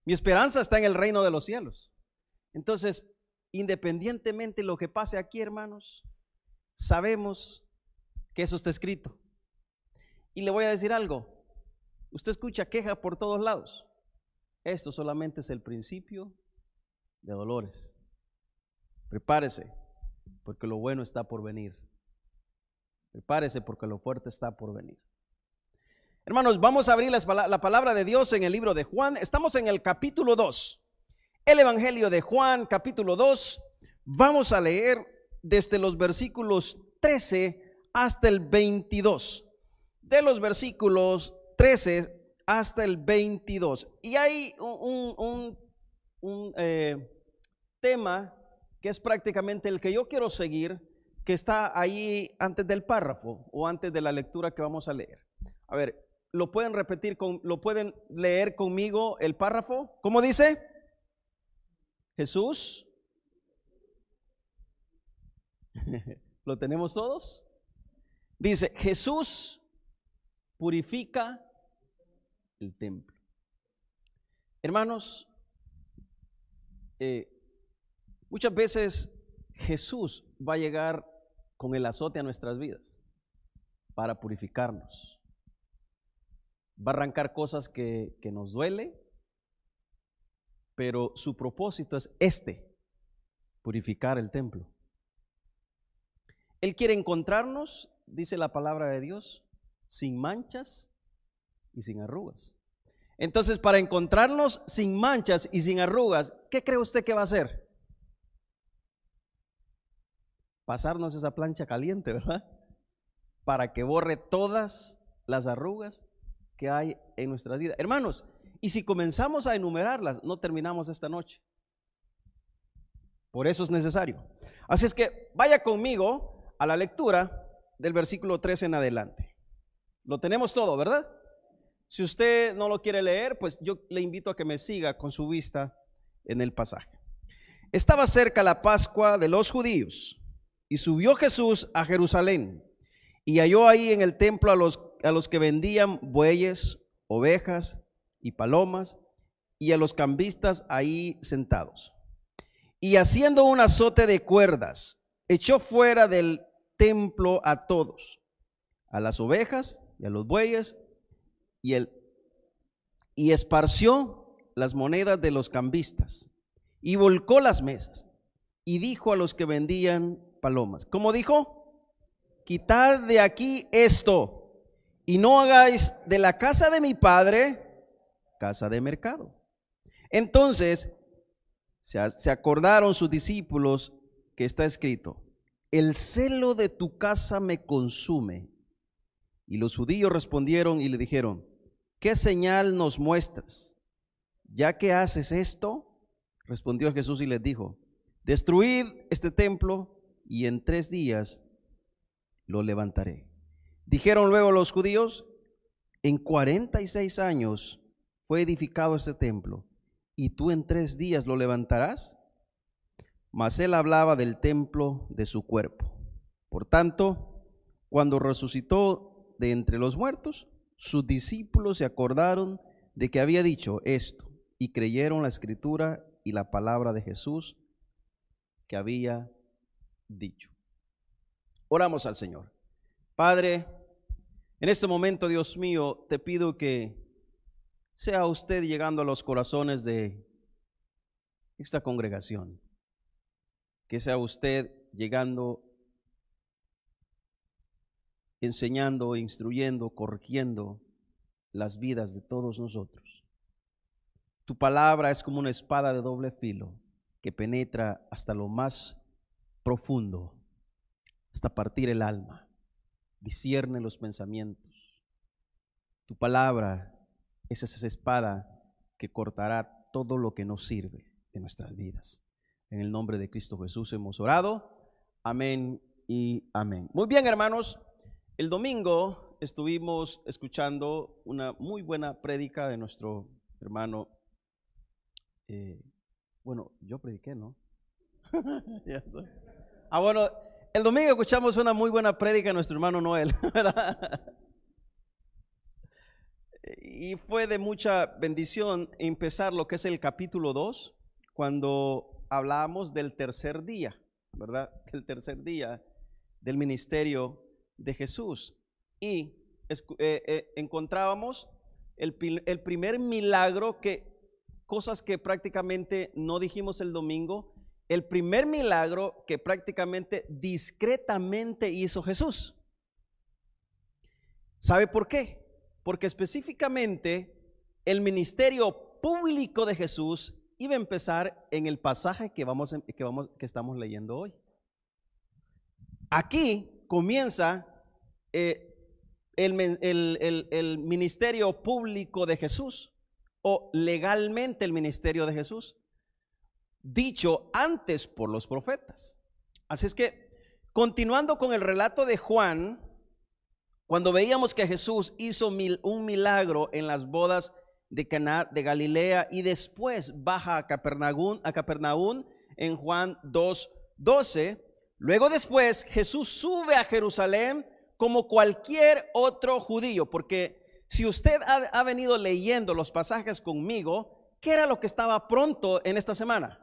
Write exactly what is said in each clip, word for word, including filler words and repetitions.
Mi esperanza está en el reino de los cielos. Entonces, independientemente de lo que pase aquí, hermanos, sabemos que eso está escrito. Y le voy a decir algo. Usted escucha quejas por todos lados. Esto solamente es el principio de dolores. Prepárese, porque lo bueno está por venir. Prepárese, porque lo fuerte está por venir. Hermanos, vamos a abrir la palabra de Dios en el libro de Juan. Estamos en el capítulo dos. El Evangelio de Juan, capítulo dos. Vamos a leer desde los versículos trece hasta el veintidós. De los versículos trece hasta el veintidós. Y hay un, un, un eh, tema que es prácticamente el que yo quiero seguir, que está ahí antes del párrafo o antes de la lectura que vamos a leer. A ver, ¿lo pueden repetir, con, lo pueden leer conmigo el párrafo? ¿Cómo dice? Jesús. ¿Lo tenemos todos? Dice, Jesús purifica el templo. Hermanos, eh, muchas veces Jesús va a llegar con el azote a nuestras vidas para purificarnos. Va a arrancar cosas que, que nos duele, pero su propósito es este, purificar el templo. Él quiere encontrarnos, dice la palabra de Dios, sin manchas y sin arrugas. Entonces, para encontrarnos sin manchas y sin arrugas, ¿qué cree usted que va a hacer? Pasarnos esa plancha caliente, ¿verdad? Para que borre todas las arrugas que hay en nuestras vidas. Hermanos, y si comenzamos a enumerarlas, no terminamos esta noche. Por eso es necesario. Así es que vaya conmigo a la lectura del versículo trece en adelante. Lo tenemos todo, ¿verdad? Si usted no lo quiere leer, pues yo le invito a que me siga con su vista en el pasaje. Estaba cerca la Pascua de los judíos y subió Jesús a Jerusalén y halló ahí en el templo a los, a los que vendían bueyes, ovejas y palomas y a los cambistas ahí sentados. Y haciendo un azote de cuerdas, echó fuera del templo a todos, a las ovejas y a los bueyes, y, el, y esparció las monedas de los cambistas, y volcó las mesas, y dijo a los que vendían palomas, ¿cómo dijo? Quitad de aquí esto, y no hagáis de la casa de mi padre casa de mercado. Entonces se, se acordaron sus discípulos que está escrito, el celo de tu casa me consume. Y los judíos respondieron y le dijeron, ¿qué señal nos muestras? Ya que haces esto, respondió Jesús y les dijo, destruid este templo y en tres días lo levantaré. Dijeron luego los judíos, en cuarenta y seis años fue edificado este templo, ¿y tú en tres días lo levantarás? Mas él hablaba del templo de su cuerpo. Por tanto, cuando resucitó de entre los muertos, sus discípulos se acordaron de que había dicho esto y creyeron la escritura y la palabra de Jesús que había dicho. Oramos al Señor. Padre, en este momento, Dios mío, te pido que sea usted llegando a los corazones de esta congregación, que sea usted llegando, enseñando, instruyendo, corrigiendo las vidas de todos nosotros. Tu palabra es como una espada de doble filo que penetra hasta lo más profundo, hasta partir el alma, discierne los pensamientos. Tu palabra es esa espada que cortará todo lo que nos sirve de nuestras vidas. En el nombre de Cristo Jesús hemos orado. Amén y amén. Muy bien, hermanos. El domingo estuvimos escuchando una muy buena prédica de nuestro hermano. Eh, bueno, yo prediqué, ¿no? Ya sé. Ah, bueno, el domingo escuchamos una muy buena prédica de nuestro hermano Noel, ¿verdad? Y fue de mucha bendición empezar lo que es el capítulo dos, cuando hablamos del tercer día, ¿verdad? El tercer día del ministerio de Jesús. Y eh, eh, encontrábamos el, el primer milagro, que cosas que prácticamente no dijimos el domingo, el primer milagro que prácticamente discretamente hizo Jesús. ¿Sabe por qué? Porque específicamente el ministerio público de Jesús iba a empezar en el pasaje que, vamos, que, vamos, que estamos leyendo hoy. Aquí comienza eh, el, el, el, el ministerio público de Jesús, o legalmente el ministerio de Jesús, dicho antes por los profetas. Así es que, continuando con el relato de Juan, cuando veíamos que Jesús hizo mil, un milagro en las bodas de Caná de Galilea y después baja a Capernaum, a Capernaum en Juan dos doce, luego después Jesús sube a Jerusalén como cualquier otro judío, porque si usted ha, ha venido leyendo los pasajes conmigo, ¿qué era lo que estaba pronto en esta semana?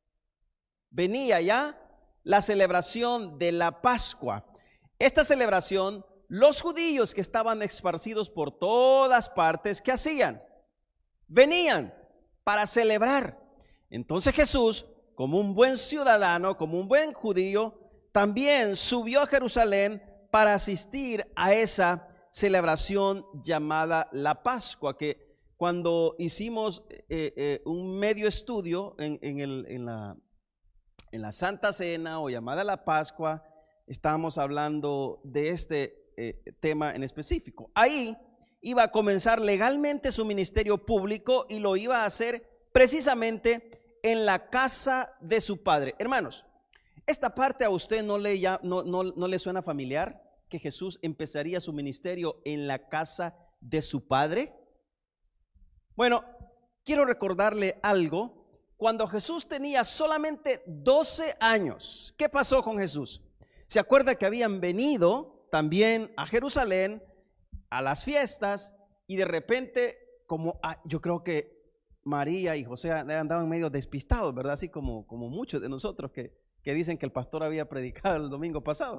Venía ya la celebración de la Pascua. Esta celebración, los judíos que estaban esparcidos por todas partes, ¿qué hacían? Venían para celebrar. Entonces Jesús, como un buen ciudadano, como un buen judío, también subió a Jerusalén para asistir a esa celebración llamada la Pascua, que cuando hicimos eh, eh, un medio estudio en, en, el, en, la, en la Santa Cena, o llamada la Pascua, estábamos hablando de este Eh, tema en específico. Ahí iba a comenzar legalmente su ministerio público y lo iba a hacer precisamente en la casa de su padre. Hermanos, esta parte a usted no le, ya, no, no, no le suena familiar, que Jesús empezaría su ministerio en la casa de su padre. Bueno, quiero recordarle algo. Cuando Jesús tenía solamente doce años, ¿qué pasó con Jesús? ¿Se acuerda que habían venido también a Jerusalén a las fiestas, y de repente, como ah, yo creo que María y José andaban medio despistados, ¿verdad? Así como, como muchos de nosotros que, que dicen que el pastor había predicado el domingo pasado.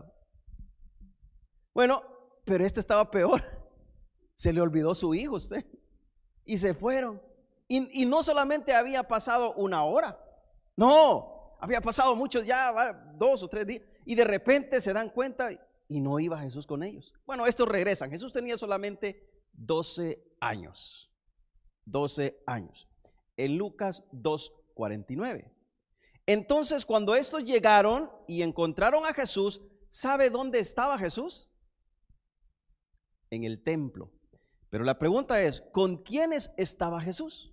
Bueno, pero este estaba peor. Se le olvidó su hijo a usted y se fueron. Y, y no solamente había pasado una hora, no, había pasado muchos ya, dos o tres días, y de repente se dan cuenta y no iba Jesús con ellos. Bueno, estos regresan. Jesús tenía solamente doce años. doce años. En Lucas dos cuarenta y nueve. Entonces, cuando estos llegaron y encontraron a Jesús, ¿sabe dónde estaba Jesús? En el templo. Pero la pregunta es, ¿con quiénes estaba Jesús?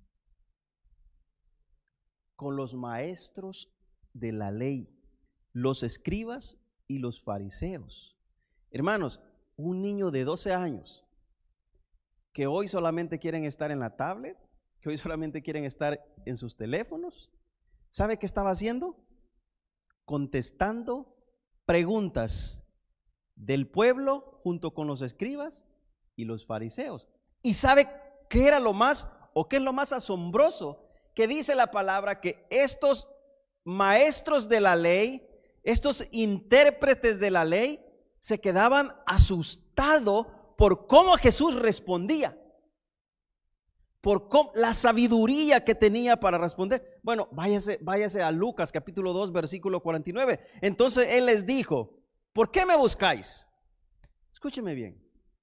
Con los maestros de la ley, los escribas y los fariseos. Hermanos, un niño de doce años que hoy solamente quieren estar en la tablet, que hoy solamente quieren estar en sus teléfonos, ¿sabe qué estaba haciendo? Contestando preguntas del pueblo junto con los escribas y los fariseos. ¿Y sabe qué era lo más, o qué es lo más asombroso? Que dice la palabra que estos maestros de la ley, estos intérpretes de la ley, se quedaban asustados por cómo Jesús respondía, por cómo, la sabiduría que tenía para responder. Bueno, váyase, váyase a Lucas capítulo dos versículo cuarenta y nueve. Entonces él les dijo, ¿por qué me buscáis? Escúcheme bien.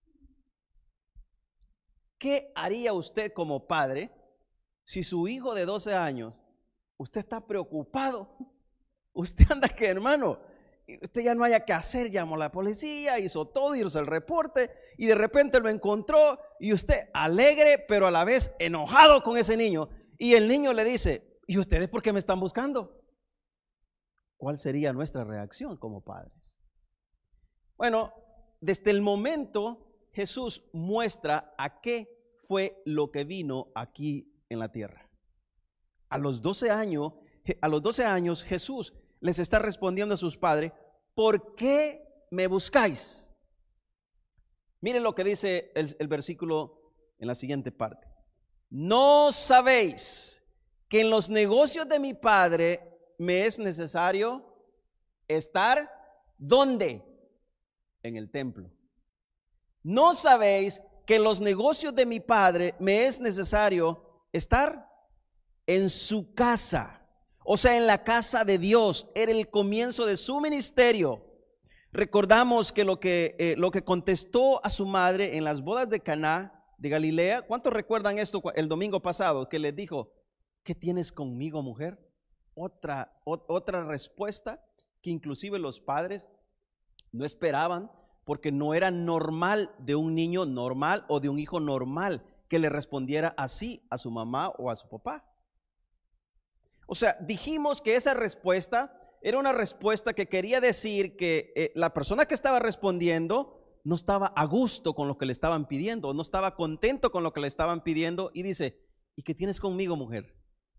¿Qué haría usted como padre si su hijo de doce años, usted está preocupado? Usted anda que, hermano, usted ya no haya que hacer, llamó a la policía, hizo todo, hizo el reporte, y de repente lo encontró, y usted alegre, pero a la vez enojado con ese niño, y el niño le dice, ¿y ustedes por qué me están buscando? ¿Cuál sería nuestra reacción como padres? Bueno, desde el momento Jesús muestra a qué fue lo que vino aquí en la tierra. A los doce años, a los doce años Jesús les está respondiendo a sus padres, ¿por qué me buscáis? Miren lo que dice el, el versículo en la siguiente parte. ¿No sabéis que en los negocios de mi Padre me es necesario estar? ¿Dónde? En el templo. ¿No sabéis que en los negocios de mi Padre me es necesario estar? En su casa. O sea, en la casa de Dios. Era el comienzo de su ministerio. Recordamos que lo que, eh, lo que contestó a su madre en las bodas de Caná de Galilea. ¿Cuántos recuerdan esto el domingo pasado? Que les dijo: ¿qué tienes conmigo, mujer? Otra, o, otra respuesta que inclusive los padres no esperaban, porque no era normal de un niño normal o de un hijo normal que le respondiera así a su mamá o a su papá. O sea, dijimos que esa respuesta era una respuesta que quería decir que eh, la persona que estaba respondiendo no estaba a gusto con lo que le estaban pidiendo, no estaba contento con lo que le estaban pidiendo, y dice: ¿y qué tienes conmigo, mujer?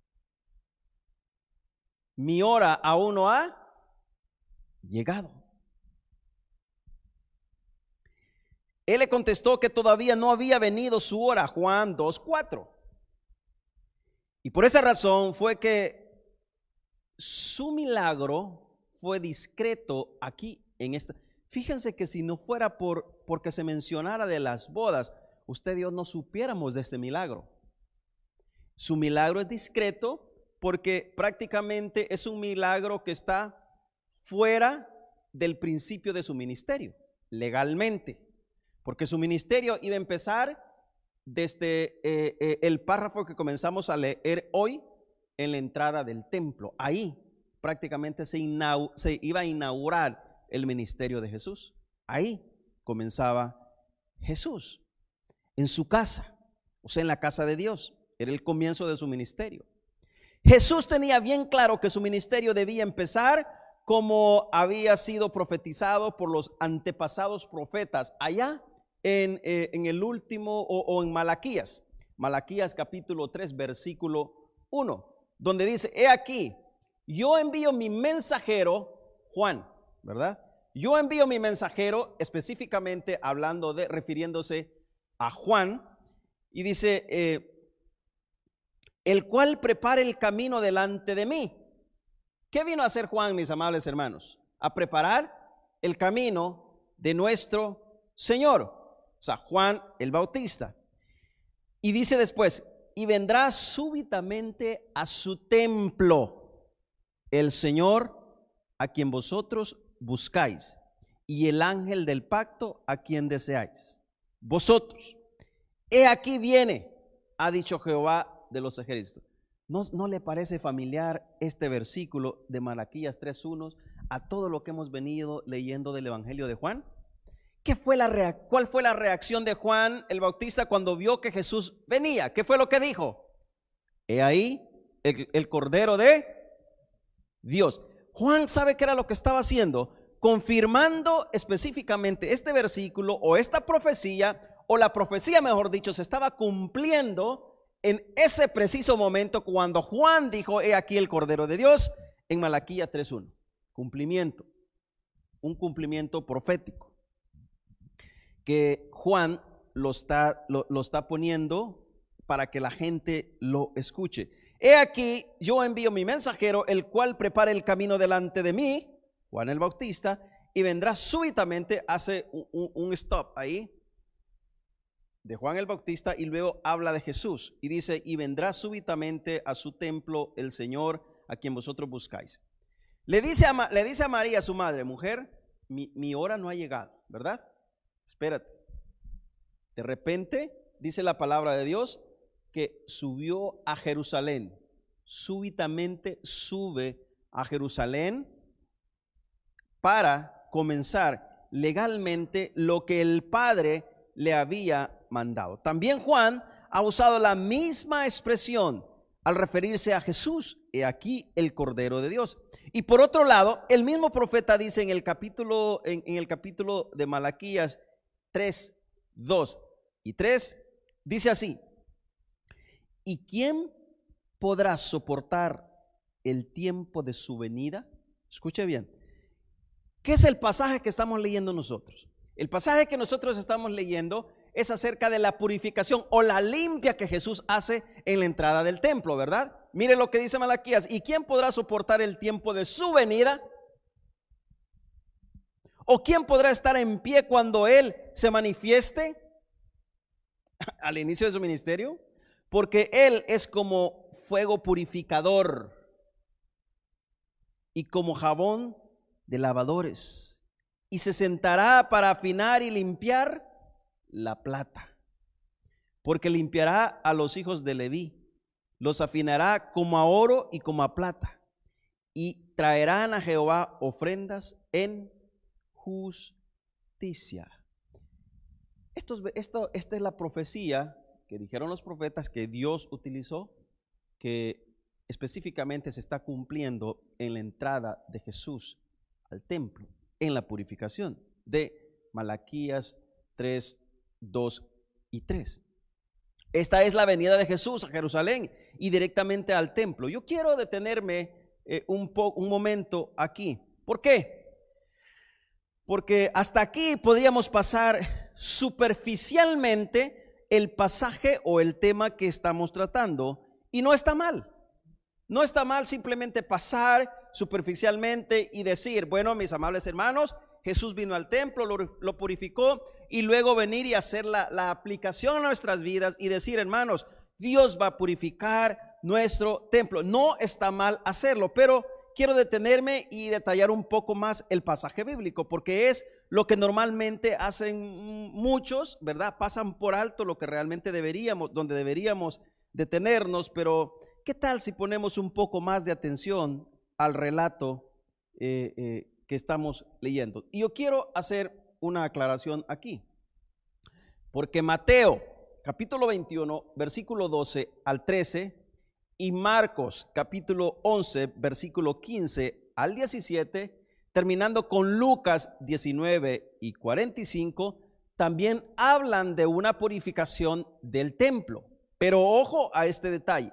Mi hora aún no ha llegado. Él le contestó que todavía no había venido su hora, Juan dos cuatro. Y por esa razón fue que su milagro fue discreto aquí en esta. Fíjense que si no fuera por porque se mencionara de las bodas, usted y yo no supiéramos de este milagro. Su milagro es discreto porque prácticamente es un milagro que está fuera del principio de su ministerio, legalmente. Porque su ministerio iba a empezar desde eh, eh, el párrafo que comenzamos a leer hoy en la entrada del templo. Ahí prácticamente se, se iba a inaugurar el ministerio de Jesús. Ahí comenzaba Jesús, en su casa, o sea, en la casa de Dios. Era el comienzo de su ministerio. Jesús tenía bien claro que su ministerio debía empezar como había sido profetizado por los antepasados profetas allá en, eh, en el último o, o en Malaquías. Malaquías capítulo tres versículo uno, donde dice: he aquí, yo envío mi mensajero, Juan, ¿verdad? Yo envío mi mensajero, específicamente hablando de, refiriéndose a Juan, y dice, eh, el cual prepare el camino delante de mí. ¿Qué vino a hacer Juan, mis amables hermanos? A preparar el camino de nuestro Señor. O sea, Juan el Bautista. Y dice después: y vendrá súbitamente a su templo el Señor a quien vosotros buscáis, y el ángel del pacto a quien deseáis. Vosotros, he aquí viene, ha dicho Jehová de los ejércitos. ¿No, no le parece familiar este versículo de Malaquías tres uno a todo lo que hemos venido leyendo del Evangelio de Juan? ¿Qué fue la rea- ¿Cuál fue la reacción de Juan el Bautista cuando vio que Jesús venía? ¿Qué fue lo que dijo? He ahí el, el Cordero de Dios. Juan sabe qué era lo que estaba haciendo, confirmando específicamente este versículo o esta profecía, o la profecía, mejor dicho, se estaba cumpliendo en ese preciso momento cuando Juan dijo: he aquí el Cordero de Dios, en Malaquías tres uno. Cumplimiento, un cumplimiento profético que Juan lo está, lo, lo está poniendo para que la gente lo escuche. He aquí, yo envío mi mensajero, el cual prepara el camino delante de mí, Juan el Bautista, y vendrá súbitamente. Hace un, un, un stop ahí de Juan el Bautista y luego habla de Jesús y dice: y vendrá súbitamente a su templo el Señor a quien vosotros buscáis. Le dice a, le dice a María, su madre: mujer, mi, mi hora no ha llegado, ¿verdad? Espérate. De repente dice la palabra de Dios que subió a Jerusalén. Súbitamente sube a Jerusalén para comenzar legalmente lo que el Padre le había mandado. También Juan ha usado la misma expresión al referirse a Jesús: he aquí el Cordero de Dios. Y por otro lado, el mismo profeta dice en el capítulo, en, en el capítulo de Malaquías tres, dos y tres, dice así: ¿y quién podrá soportar el tiempo de su venida? Escuche bien. ¿Qué es el pasaje que estamos leyendo nosotros? El pasaje que nosotros estamos leyendo es acerca de la purificación o la limpia que Jesús hace en la entrada del templo, ¿verdad? Mire lo que dice Malaquías: ¿y quién podrá soportar el tiempo de su venida? ¿O quién podrá estar en pie cuando Él se manifieste al inicio de su ministerio? Porque Él es como fuego purificador y como jabón de lavadores, y se sentará para afinar y limpiar la plata, porque limpiará a los hijos de Leví, los afinará como a oro y como a plata, y traerán a Jehová ofrendas en justicia. Esto, esto, esta es la profecía que dijeron los profetas que Dios utilizó, que específicamente se está cumpliendo en la entrada de Jesús al templo, en la purificación de Malaquías tres, dos y tres. Esta es la venida de Jesús a Jerusalén y directamente al templo. Yo quiero detenerme eh, un, po, un momento aquí. ¿Por qué? Porque hasta aquí podríamos pasar superficialmente el pasaje o el tema que estamos tratando, y no está mal. No está mal simplemente pasar superficialmente y decir: bueno, mis amables hermanos, Jesús vino al templo, lo, lo purificó, y luego venir y hacer la, la aplicación a nuestras vidas y decir: hermanos, Dios va a purificar nuestro templo. No está mal hacerlo, pero quiero detenerme y detallar un poco más el pasaje bíblico, porque es lo que normalmente hacen muchos, ¿verdad? Pasan por alto lo que realmente deberíamos, donde deberíamos detenernos. Pero ¿qué tal si ponemos un poco más de atención al relato eh, eh, que estamos leyendo? Y yo quiero hacer una aclaración aquí, porque Mateo capítulo veintiuno versículo doce al trece y Marcos capítulo once versículo quince al diecisiete, terminando con Lucas diecinueve y cuarenta y cinco, también hablan de una purificación del templo. Pero ojo a este detalle: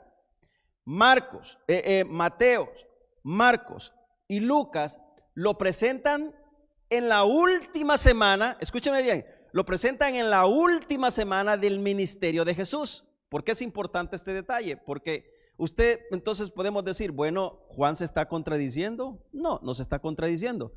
Marcos, eh, eh, Mateo, Marcos y Lucas lo presentan en la última semana, escúcheme bien, lo presentan en la última semana del ministerio de Jesús. ¿Por qué es importante este detalle? Porque usted entonces podemos decir: bueno, ¿Juan se está contradiciendo? No, no se está contradiciendo.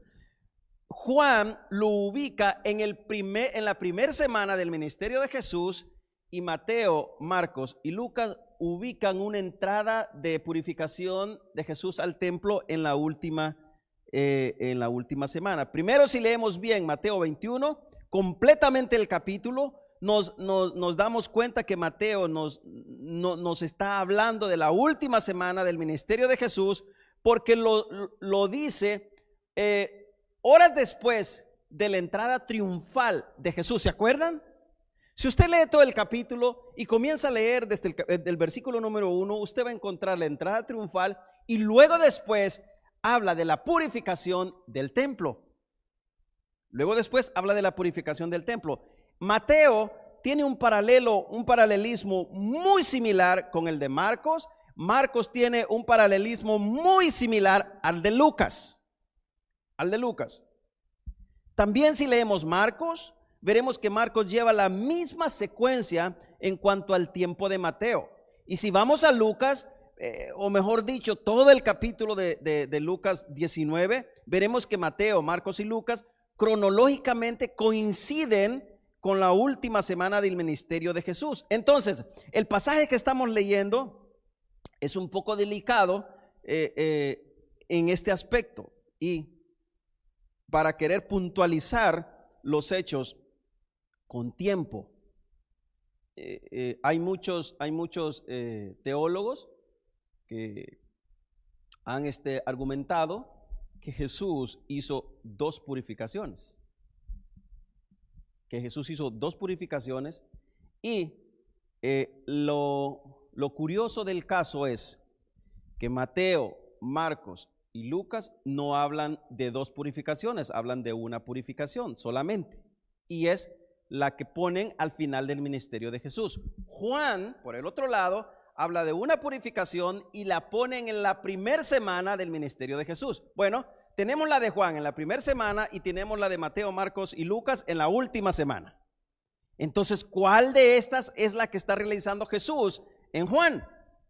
Juan lo ubica en, el primer, en la primera semana del ministerio de Jesús, y Mateo, Marcos y Lucas ubican una entrada de purificación de Jesús al templo en la última, eh, en la última semana. Primero, si leemos bien Mateo veintiuno, completamente el capítulo, Nos, nos, nos damos cuenta que Mateo nos, no, nos está hablando de la última semana del ministerio de Jesús, porque lo, lo dice eh, horas después de la entrada triunfal de Jesús. ¿Se acuerdan? Si usted lee todo el capítulo y comienza a leer desde el del versículo número uno, usted va a encontrar la entrada triunfal, y luego después habla de la purificación del templo. Luego después habla de la purificación del templo. Mateo tiene un paralelo, un paralelismo muy similar con el de Marcos. Marcos tiene un paralelismo muy similar al de Lucas, al de Lucas. También, si leemos Marcos, veremos que Marcos lleva la misma secuencia en cuanto al tiempo de Mateo. Y si vamos a Lucas, eh, o mejor dicho, todo el capítulo de, de, de Lucas diecinueve, veremos que Mateo, Marcos y Lucas cronológicamente coinciden con la última semana del ministerio de Jesús. Entonces, el pasaje que estamos leyendo es un poco delicado eh, eh, en este aspecto, y para querer puntualizar los hechos con tiempo, eh, eh, hay muchos, hay muchos eh, teólogos que han este, argumentado que Jesús hizo dos purificaciones. que Jesús hizo dos purificaciones y eh, lo, lo curioso del caso es que Mateo, Marcos y Lucas no hablan de dos purificaciones, hablan de una purificación solamente, y es la que ponen al final del ministerio de Jesús. Juan, por el otro lado, habla de una purificación y la ponen en la primera semana del ministerio de Jesús. Bueno, tenemos la de Juan en la primera semana y tenemos la de Mateo, Marcos y Lucas en la última semana. Entonces, ¿cuál de estas es la que está realizando Jesús en Juan?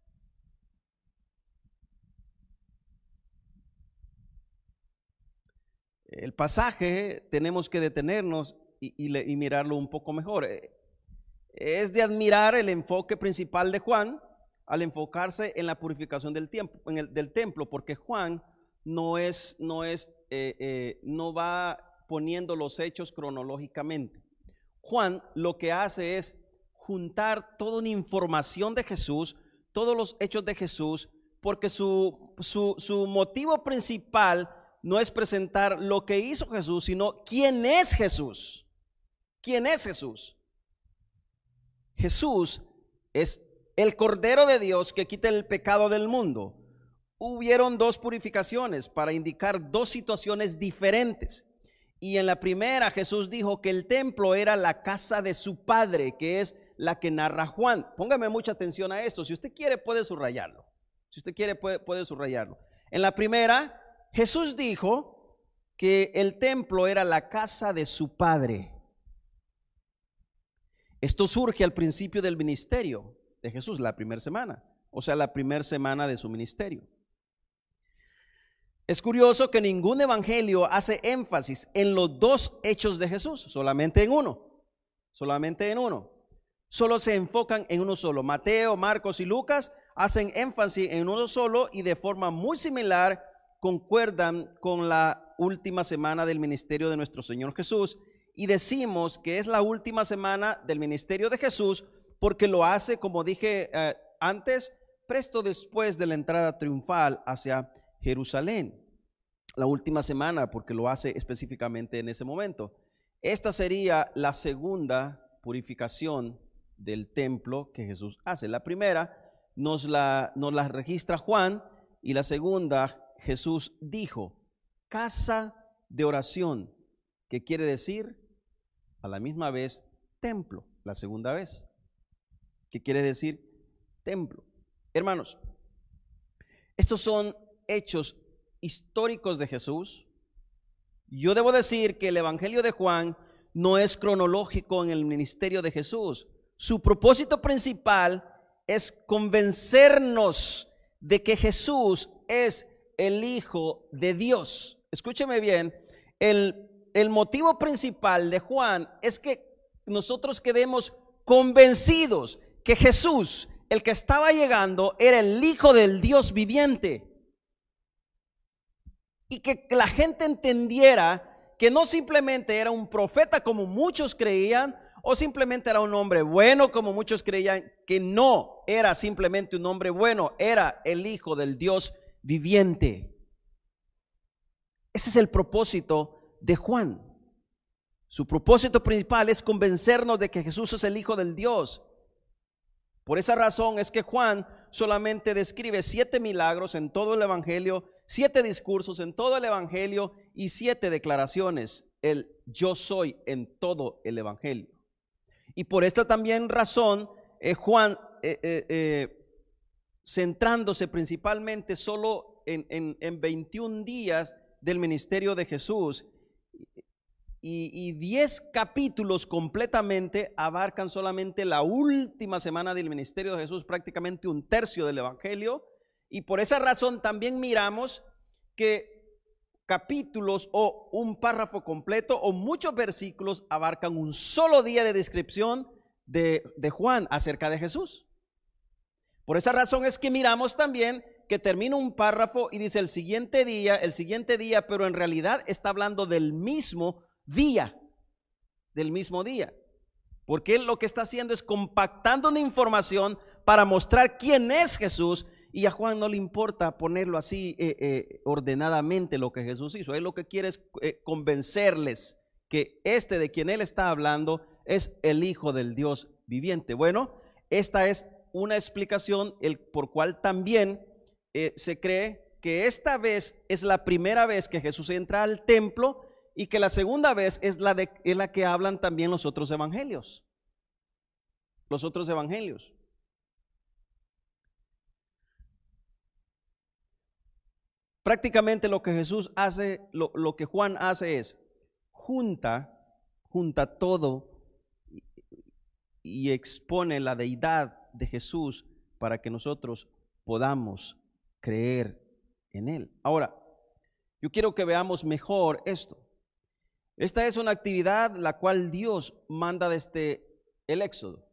El pasaje tenemos que detenernos y, y, y mirarlo un poco mejor. Es de admirar el enfoque principal de Juan al enfocarse en la purificación del, tiempo, en el, del templo, porque Juan no es, no es, eh, eh, no va poniendo los hechos cronológicamente. Juan lo que hace es juntar toda una información de Jesús, todos los hechos de Jesús, porque su, su, su motivo principal no es presentar lo que hizo Jesús, sino quién es Jesús. ¿Quién es Jesús? Jesús es el Cordero de Dios que quita el pecado del mundo. Hubieron dos purificaciones para indicar dos situaciones diferentes. Y en la primera Jesús dijo que el templo era la casa de su Padre, que es la que narra Juan. Póngame mucha atención a esto. Si usted quiere puede subrayarlo. Si usted quiere puede, puede subrayarlo. En la primera Jesús dijo que el templo era la casa de su Padre. Esto surge al principio del ministerio de Jesús, la primera semana, o sea, la primera semana de su ministerio. Es curioso que ningún evangelio hace énfasis en los dos hechos de Jesús, solamente en uno, solamente en uno. Solo se enfocan en uno solo. Mateo, Marcos y Lucas hacen énfasis en uno solo y de forma muy similar concuerdan con la última semana del ministerio de nuestro Señor Jesús. Y decimos que es la última semana del ministerio de Jesús porque lo hace, como dije eh, antes, presto después de la entrada triunfal hacia Jerusalén. La última semana porque lo hace específicamente en ese momento. Esta sería la segunda purificación del templo que Jesús hace. La primera nos la, nos la registra Juan y la segunda Jesús dijo, casa de oración, que quiere decir a la misma vez templo, la segunda vez. ¿Qué quiere decir templo? Hermanos, estos son hechos históricos de Jesús. Yo debo decir que el evangelio de Juan no es cronológico en el ministerio de Jesús. Su propósito principal es convencernos de que Jesús es el Hijo de Dios. Escúcheme bien, el El motivo principal de Juan es que nosotros quedemos convencidos que Jesús, el que estaba llegando, era el Hijo del Dios viviente. Y que la gente entendiera que no simplemente era un profeta como muchos creían, o simplemente era un hombre bueno como muchos creían, que no era simplemente un hombre bueno, era el Hijo del Dios viviente. Ese es el propósito de Juan. Su propósito principal es convencernos de que Jesús es el Hijo del Dios. Por esa razón es que Juan solamente describe siete milagros en todo el evangelio, siete discursos en todo el evangelio y siete declaraciones, el yo soy en todo el evangelio. Y por esta también razón eh, Juan eh, eh, eh, centrándose principalmente solo en, en, en veintiún días del ministerio de Jesús, y, y diez capítulos completamente abarcan solamente la última semana del ministerio de Jesús, prácticamente un tercio del evangelio. Y por esa razón también miramos que capítulos o un párrafo completo o muchos versículos abarcan un solo día de descripción de, de Juan acerca de Jesús. Por esa razón es que miramos también que termina un párrafo y dice el siguiente día, el siguiente día, pero en realidad está hablando del mismo día, del mismo día. Porque él lo que está haciendo es compactando una información para mostrar quién es Jesús, y a Juan no le importa ponerlo así eh, eh, ordenadamente lo que Jesús hizo. Él lo que quiere es eh, convencerles que este de quien él está hablando es el Hijo del Dios viviente. Bueno, esta es una explicación el por cual también Eh, se cree que esta vez es la primera vez que Jesús entra al templo y que la segunda vez es la, de, es la que hablan también los otros evangelios. Los otros evangelios. Prácticamente lo que Jesús hace, lo, lo que Juan hace es junta, junta todo y expone la deidad de Jesús para que nosotros podamos creer en Él. Ahora, yo quiero que veamos mejor esto. Esta es una actividad la cual Dios manda desde el Éxodo,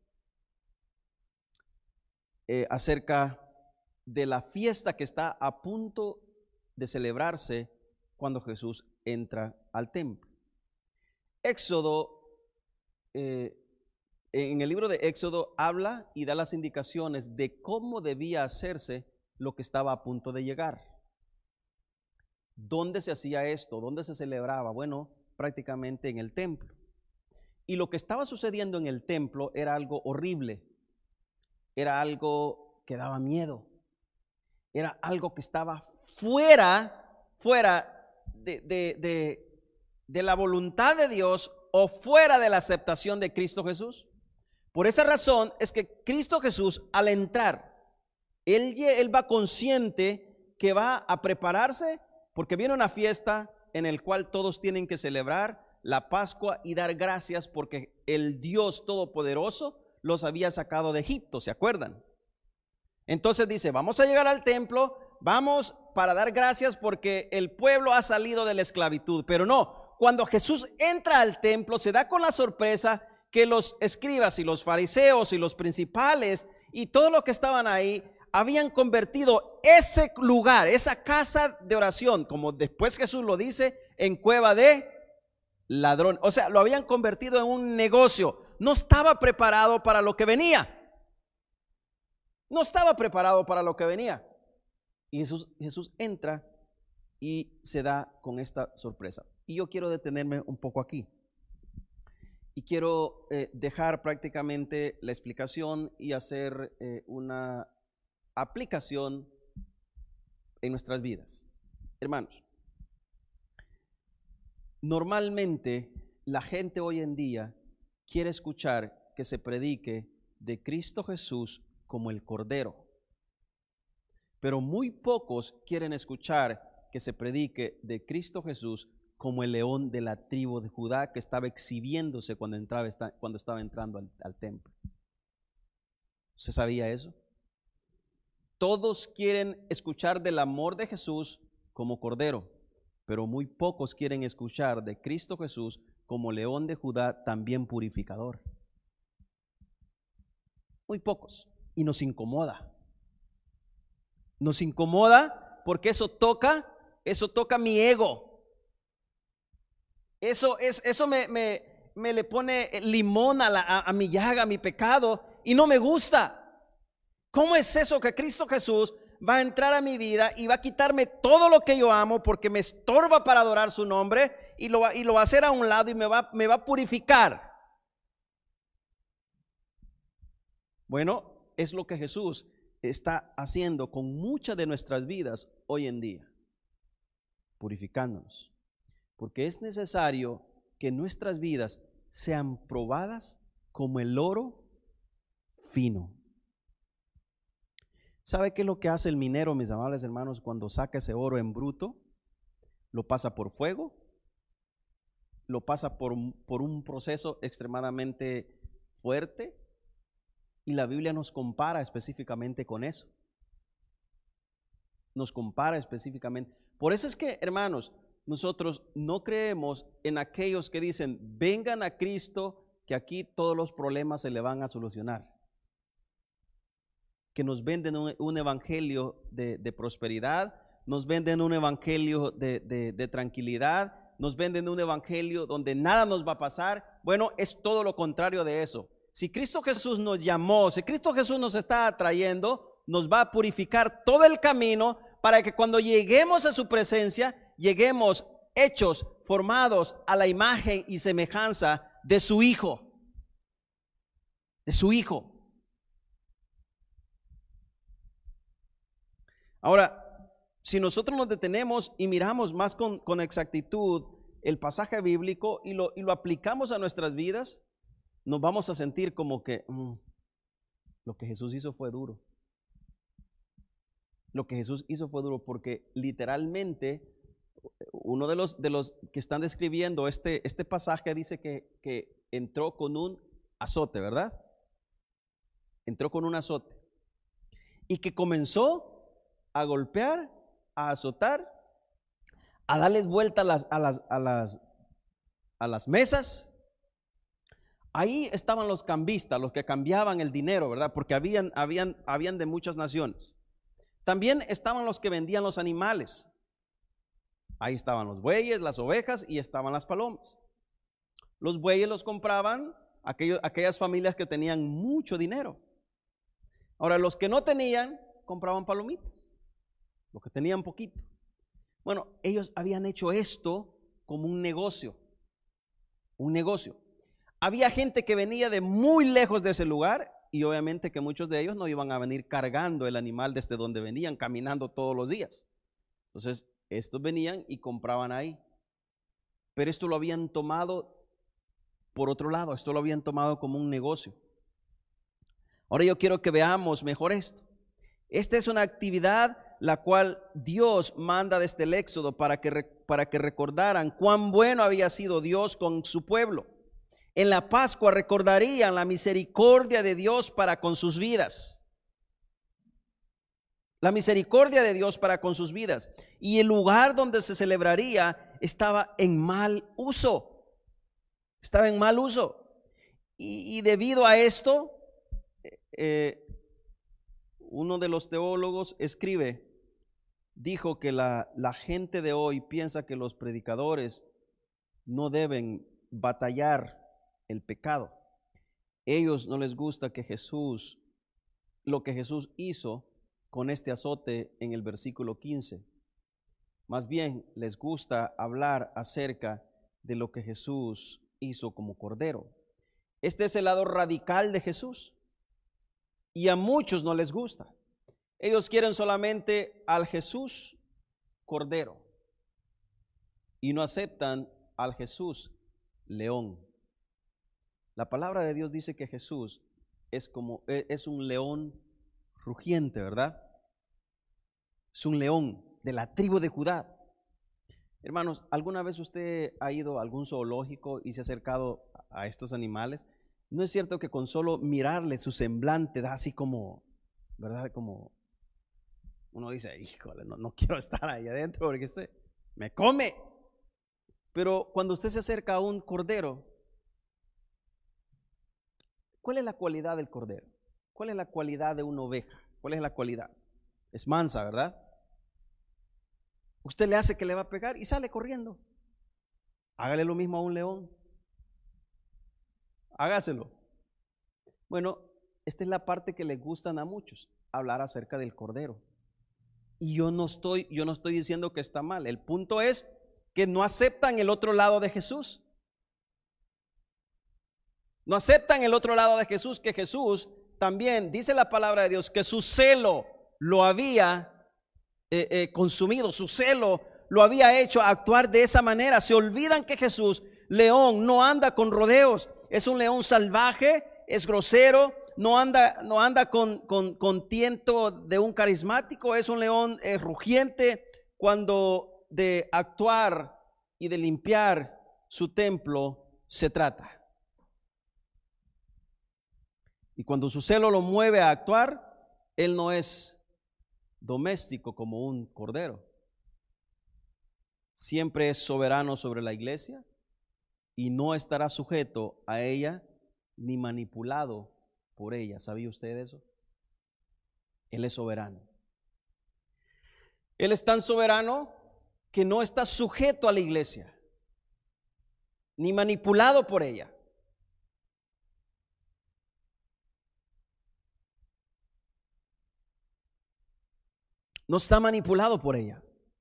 eh, acerca de la fiesta que está a punto de celebrarse cuando Jesús entra al templo. Éxodo, eh, en el libro de Éxodo habla y da las indicaciones de cómo debía hacerse lo que estaba a punto de llegar. ¿Dónde se hacía esto? ¿Dónde se celebraba? Bueno, prácticamente en el templo. Y lo que estaba sucediendo en el templo era algo horrible, era algo que daba miedo, era algo que estaba fuera, fuera de, de, de, de la voluntad de Dios o fuera de la aceptación de Cristo Jesús. Por esa razón es que Cristo Jesús, al entrar, él, él va consciente que va a prepararse porque viene una fiesta en el cual todos tienen que celebrar la Pascua y dar gracias porque el Dios Todopoderoso los había sacado de Egipto, ¿se acuerdan? Entonces dice, vamos a llegar al templo, vamos para dar gracias porque el pueblo ha salido de la esclavitud. Pero no, cuando Jesús entra al templo se da con la sorpresa que los escribas y los fariseos y los principales y todo lo que estaban ahí habían convertido ese lugar, esa casa de oración, como después Jesús lo dice, en cueva de ladrón. O sea, lo habían convertido en un negocio. No estaba preparado para lo que venía. No estaba preparado para lo que venía. Y Jesús, Jesús entra y se da con esta sorpresa. Y yo quiero detenerme un poco aquí. Y quiero eh, dejar prácticamente la explicación y hacer eh, una aplicación en nuestras vidas. Hermanos, normalmente la gente hoy en día quiere escuchar que se predique de Cristo Jesús como el Cordero, pero muy pocos quieren escuchar que se predique de Cristo Jesús como el león de la tribu de Judá que estaba exhibiéndose cuando, entraba, cuando estaba entrando al, al templo. ¿Se sabía eso? Todos quieren escuchar del amor de Jesús como Cordero, pero muy pocos quieren escuchar de Cristo Jesús como león de Judá, también purificador. Muy pocos. Y nos incomoda. Nos incomoda porque eso toca, eso toca mi ego. Eso, es, eso me, me, me le pone limón a, la, a, a mi llaga, a mi pecado, y no me gusta. ¿Cómo es eso que Cristo Jesús va a entrar a mi vida y va a quitarme todo lo que yo amo porque me estorba para adorar su nombre y lo va, y lo va a hacer a un lado y me va, me va a purificar? Bueno, es lo que Jesús está haciendo con muchas de nuestras vidas hoy en día, purificándonos, porque es necesario que nuestras vidas sean probadas como el oro fino. ¿Sabe qué es lo que hace el minero, mis amables hermanos, cuando saca ese oro en bruto? Lo pasa por fuego, lo pasa por, por un proceso extremadamente fuerte, y la Biblia nos compara específicamente con eso. Nos compara específicamente. Por eso es que, hermanos, nosotros no creemos en aquellos que dicen, vengan a Cristo, que aquí todos los problemas se le van a solucionar. Que nos venden un, un evangelio de, de prosperidad, nos venden un evangelio de, de, de tranquilidad, nos venden un evangelio donde nada nos va a pasar. Bueno, es todo lo contrario de eso. Si Cristo Jesús nos llamó, si Cristo Jesús nos está atrayendo, nos va a purificar todo el camino para que cuando lleguemos a su presencia, lleguemos hechos, formados a la imagen y semejanza de su Hijo, de su Hijo. Ahora, si nosotros nos detenemos y miramos más con, con exactitud el pasaje bíblico y lo, y lo aplicamos a nuestras vidas, nos vamos a sentir como que mmm, lo que Jesús hizo fue duro. Lo que Jesús hizo fue duro porque literalmente uno de los, de los que están describiendo este, este pasaje dice que, que entró con un azote, ¿verdad? entró con un azote y que comenzó a golpear, a azotar, a darles vuelta a las, a las, a las, a las mesas. Ahí estaban los cambistas, los que cambiaban el dinero, ¿verdad? Porque habían, habían, habían de muchas naciones. También estaban los que vendían los animales. Ahí estaban los bueyes, las ovejas y estaban las palomas. Los bueyes los compraban aquellos, aquellas familias que tenían mucho dinero. Ahora, los que no tenían, compraban palomitas, los que tenían poquito. Bueno, ellos habían hecho esto como un negocio, un negocio. Había gente que venía de muy lejos de ese lugar y obviamente que muchos de ellos no iban a venir cargando el animal desde donde venían, caminando todos los días. Entonces, estos venían y compraban ahí. Pero esto lo habían tomado por otro lado, esto lo habían tomado como un negocio. Ahora yo quiero que veamos mejor esto. Esta es una actividad la cual Dios manda desde el Éxodo para que, para que recordaran cuán bueno había sido Dios con su pueblo. En la Pascua recordarían la misericordia de Dios para con sus vidas. La misericordia de Dios para con sus vidas. Y el lugar donde se celebraría estaba en mal uso. Estaba en mal uso. Y, y debido a esto, eh, uno de los teólogos escribe, dijo que la, la gente de hoy piensa que los predicadores no deben batallar el pecado. Ellos no les gusta que Jesús, lo que Jesús hizo con este azote en el versículo quince. Más bien les gusta hablar acerca de lo que Jesús hizo como cordero. Este es el lado radical de Jesús y a muchos no les gusta. Ellos quieren solamente al Jesús cordero y no aceptan al Jesús león. La palabra de Dios dice que Jesús es como es un león rugiente, ¿verdad? Es un león de la tribu de Judá. Hermanos, ¿alguna vez usted ha ido a algún zoológico y se ha acercado a estos animales? ¿No es cierto que con solo mirarle su semblante da así como, ¿verdad? Como uno dice, híjole, no, no quiero estar ahí adentro porque este me come. Pero cuando usted se acerca a un cordero, ¿cuál es la cualidad del cordero? ¿Cuál es la cualidad de una oveja? ¿Cuál es la cualidad? Es mansa, ¿verdad? Usted le hace que le va a pegar y sale corriendo. Hágale lo mismo a un león. Hágaselo. Bueno, esta es la parte que le gustan a muchos, hablar acerca del cordero. Y yo no estoy, yo no estoy diciendo que está mal. El punto es que no aceptan el otro lado de Jesús. No aceptan el otro lado de Jesús, que Jesús también, dice la palabra de Dios, que su celo lo había eh, eh, consumido, su celo lo había hecho actuar de esa manera. Se olvidan que Jesús, león, no anda con rodeos, es un león salvaje, es grosero, no anda, no anda con, con, con tiento de un carismático, es un león eh, rugiente. Cuando de actuar y de limpiar su templo se trata. Y cuando su celo lo mueve a actuar, él no es doméstico como un cordero. Siempre es soberano sobre la iglesia y no estará sujeto a ella ni manipulado por ella. ¿Sabía usted eso? Él es soberano. Él es tan soberano que no está sujeto a la iglesia ni manipulado por ella. No está manipulado por ella.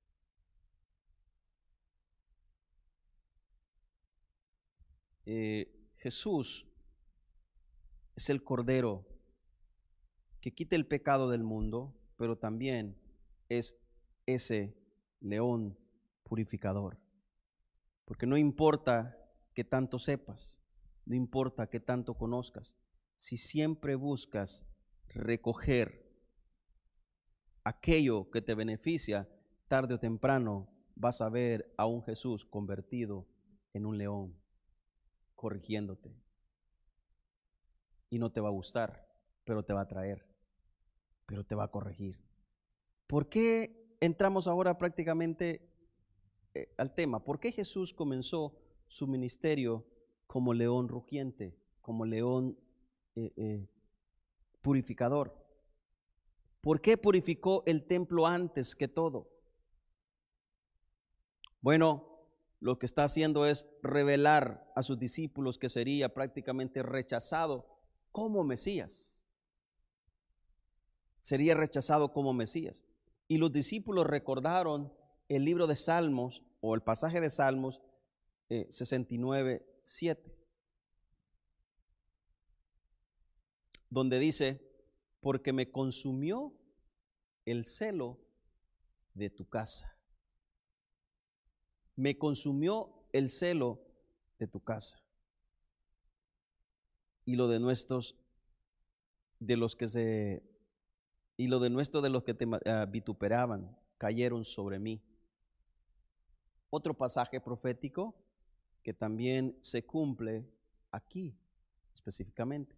Eh, Jesús es el Cordero que quita el pecado del mundo, pero también es ese león purificador. Porque no importa que tanto sepas, no importa que tanto conozcas, si siempre buscas recoger aquello que te beneficia, tarde o temprano vas a ver a un Jesús convertido en un león, corrigiéndote. Y no te va a gustar. pero te va a traer, pero te va a corregir. ¿Por qué entramos ahora prácticamente eh, al tema? ¿Por qué Jesús comenzó su ministerio como león rugiente, como león eh, eh, purificador? ¿Por qué purificó el templo antes que todo? Bueno, lo que está haciendo es revelar a sus discípulos que sería prácticamente rechazado como Mesías. Sería rechazado como Mesías. Y los discípulos recordaron el libro de Salmos o el pasaje de Salmos eh, sesenta y nueve, siete, donde dice: porque me consumió el celo de tu casa. Me consumió el celo de tu casa. Y lo de nuestros, de los que se, y lo de nuestro de los que te uh, vituperaban, cayeron sobre mí. Otro pasaje profético que también se cumple aquí específicamente.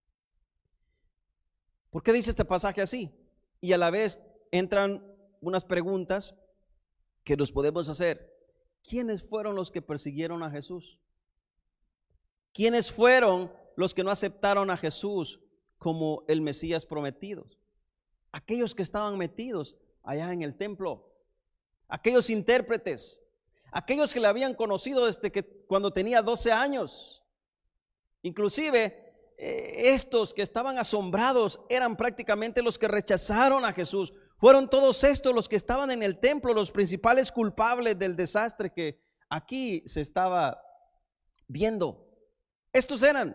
¿Por qué dice este pasaje así? Y a la vez entran unas preguntas que nos podemos hacer. ¿Quiénes fueron los que persiguieron a Jesús? ¿Quiénes fueron los que no aceptaron a Jesús como el Mesías prometido? Aquellos que estaban metidos allá en el templo, aquellos intérpretes, aquellos que le habían conocido desde que cuando tenía doce años. Inclusive eh, estos que estaban asombrados eran prácticamente los que rechazaron a Jesús. Fueron todos estos los que estaban en el templo, los principales culpables del desastre que aquí se estaba viendo. Estos eran.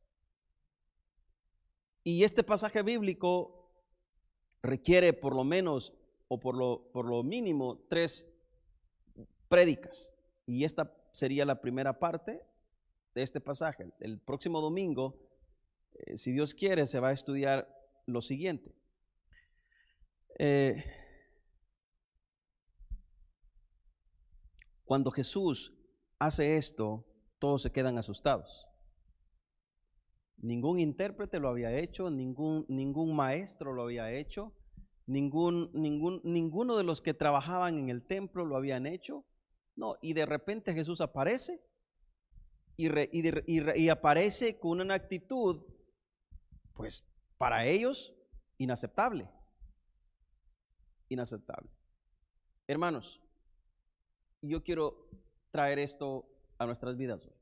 Y este pasaje bíblico requiere por lo menos o por lo, por lo mínimo tres prédicas. Y esta sería la primera parte de este pasaje. El próximo domingo, eh, si Dios quiere, se va a estudiar lo siguiente. Eh, cuando Jesús hace esto, todos se quedan asustados. Ningún intérprete lo había hecho, ningún, ningún maestro lo había hecho, ningún, ningún, ninguno de los que trabajaban en el templo lo habían hecho. No, y de repente Jesús aparece y, re, y, de, y, re, y aparece con una actitud, pues para ellos, inaceptable. Inaceptable. Hermanos, yo quiero traer esto a nuestras vidas hoy.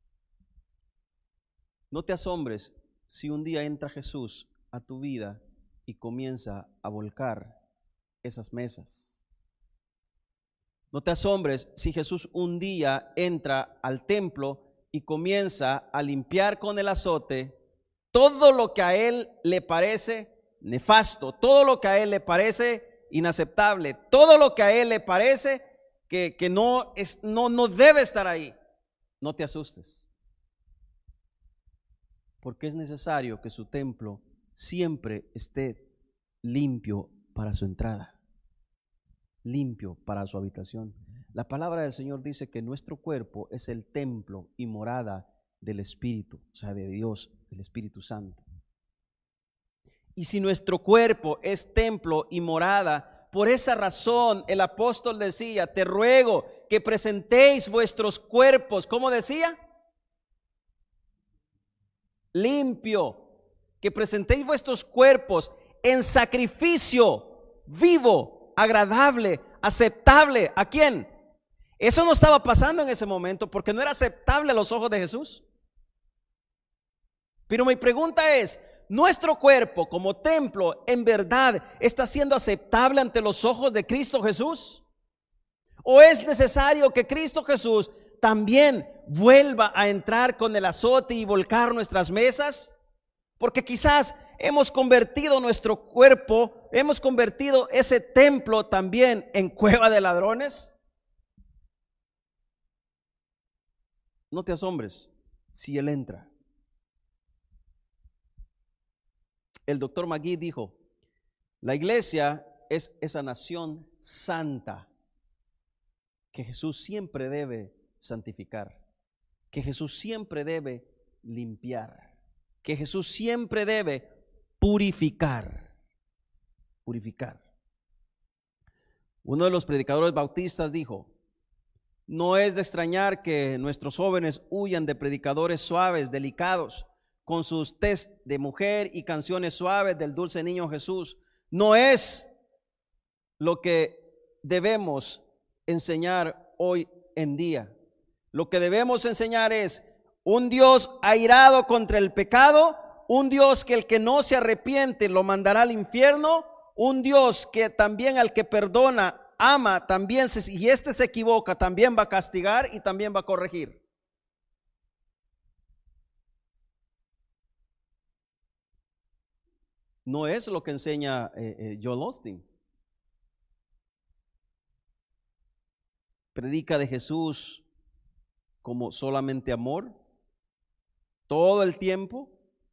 No te asombres si un día entra Jesús a tu vida y comienza a volcar esas mesas. No te asombres si Jesús un día entra al templo y comienza a limpiar con el azote todo lo que a él le parece nefasto, todo lo que a él le parece inaceptable, todo lo que a él le parece que, que no, es, no, no debe estar ahí. No te asustes, porque es necesario que su templo siempre esté limpio para su entrada, limpio para su habitación. La palabra del Señor dice que nuestro cuerpo es el templo y morada del Espíritu, o sea, de Dios, del Espíritu Santo. Y si nuestro cuerpo es templo y morada, por esa razón el apóstol decía: te ruego que presentéis vuestros cuerpos, ¿cómo decía? Limpio, que presentéis vuestros cuerpos en sacrificio vivo, agradable, aceptable. ¿A quién? Eso no estaba pasando en ese momento porque no era aceptable a los ojos de Jesús. Pero mi pregunta es: ¿nuestro cuerpo como templo en verdad está siendo aceptable ante los ojos de Cristo Jesús? ¿O es necesario que Cristo Jesús también vuelva a entrar con el azote y volcar nuestras mesas? Porque quizás hemos convertido nuestro cuerpo, hemos convertido ese templo también en cueva de ladrones. No te asombres si Él entra. El doctor Magui dijo: la iglesia es esa nación santa que Jesús siempre debe santificar, que Jesús siempre debe limpiar, que Jesús siempre debe purificar. Purificar. Uno de los predicadores bautistas dijo: no es de extrañar que nuestros jóvenes huyan de predicadores suaves, delicados, con sus test de mujer y canciones suaves del dulce niño Jesús. No es lo que debemos enseñar hoy en día. Lo que debemos enseñar es un Dios airado contra el pecado, un Dios que el que no se arrepiente lo mandará al infierno, un Dios que también al que perdona, ama, también se, y este se equivoca, también va a castigar y también va a corregir. No es lo que enseña eh, eh, Joel Osteen. Predica de Jesús como solamente amor, todo el tiempo,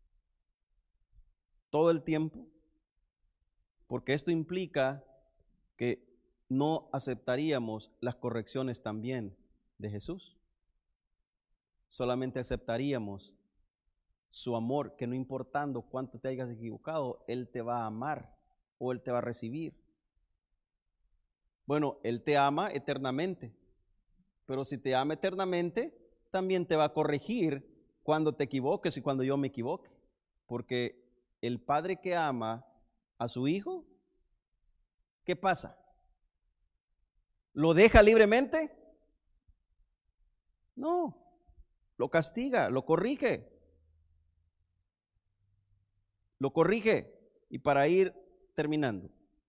todo el tiempo, porque esto implica que no aceptaríamos las correcciones también de Jesús. Solamente aceptaríamos su amor, que no importando cuánto te hayas equivocado, Él te va a amar o Él te va a recibir. Bueno, Él te ama eternamente, pero si te ama eternamente, también te va a corregir cuando te equivoques y cuando yo me equivoque. Porque el padre que ama a su hijo, ¿qué pasa? ¿Lo deja libremente? No, lo castiga, lo corrige. Lo corrige. Y para ir terminando,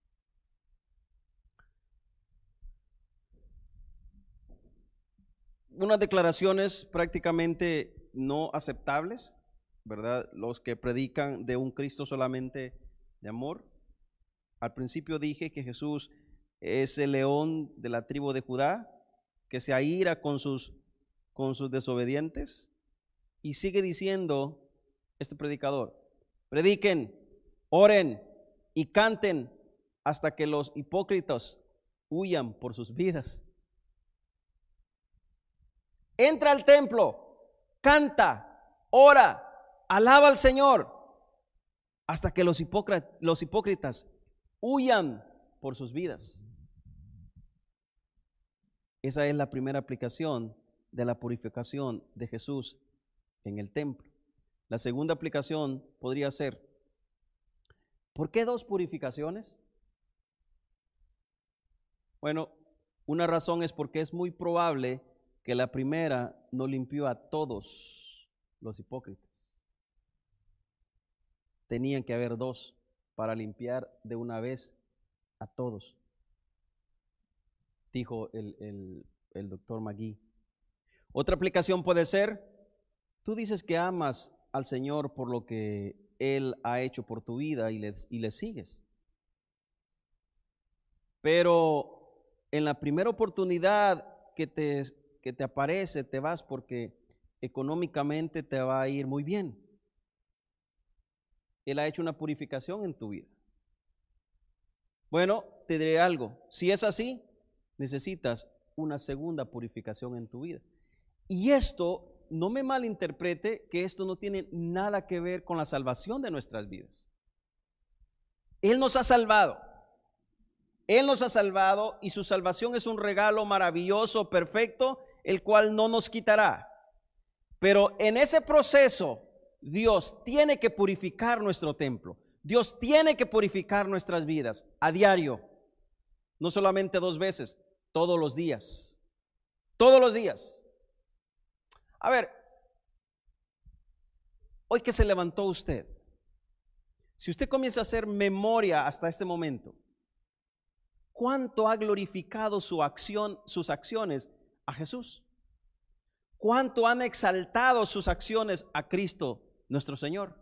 unas declaraciones prácticamente no aceptables, ¿verdad? Los que predican de un Cristo solamente de amor. Al principio dije que Jesús es el león de la tribu de Judá, que se aira con sus, con sus desobedientes. Y sigue diciendo este predicador: prediquen, oren y canten hasta que los hipócritas huyan por sus vidas. Entra al templo, canta, ora, alaba al Señor, hasta que los hipócritas, los hipócritas huyan por sus vidas. Esa es la primera aplicación de la purificación de Jesús en el templo. La segunda aplicación podría ser: ¿por qué dos purificaciones? Bueno, una razón es porque es muy probable que la primera no limpió a todos los hipócritas. Tenían que haber dos para limpiar de una vez a todos, dijo el, el, el doctor Magui. Otra aplicación puede ser: tú dices que amas al Señor por lo que Él ha hecho por tu vida y le, y le sigues. Pero en la primera oportunidad que te, que te aparece, te vas porque económicamente te va a ir muy bien. Él ha hecho una purificación en tu vida. Bueno, te diré algo: si es así, necesitas una segunda purificación en tu vida. Y esto, no me malinterprete, que esto no tiene nada que ver con la salvación de nuestras vidas. Él nos ha salvado. Él nos ha salvado y su salvación es un regalo maravilloso, perfecto, el cual no nos quitará. Pero en ese proceso, Dios tiene que purificar nuestro templo. Dios tiene que purificar nuestras vidas a diario. No solamente dos veces, todos los días. Todos los días. A ver, hoy que se levantó usted, si usted comienza a hacer memoria hasta este momento, ¿cuánto ha glorificado su acción, sus acciones a Jesús? ¿Cuánto han exaltado sus acciones a Cristo nuestro Señor?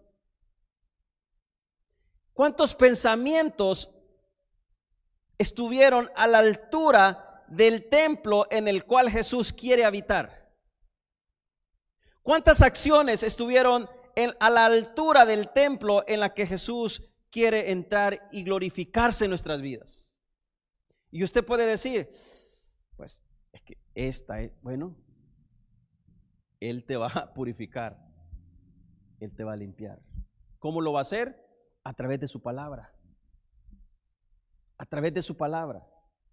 ¿Cuántos pensamientos estuvieron a la altura del templo en el cual Jesús quiere habitar? ¿Cuántas acciones estuvieron en, a la altura del templo en la que Jesús quiere entrar y glorificarse en nuestras vidas? Y usted puede decir, pues es que esta es, bueno, Él te va a purificar, Él te va a limpiar. ¿Cómo lo va a hacer? A través de su palabra. A través de su palabra.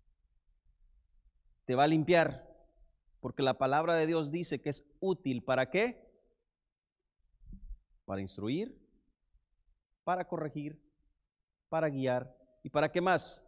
Te va a limpiar, porque la palabra de Dios dice que es útil. ¿Para qué? Para instruir, para corregir, para guiar. ¿Y para qué más?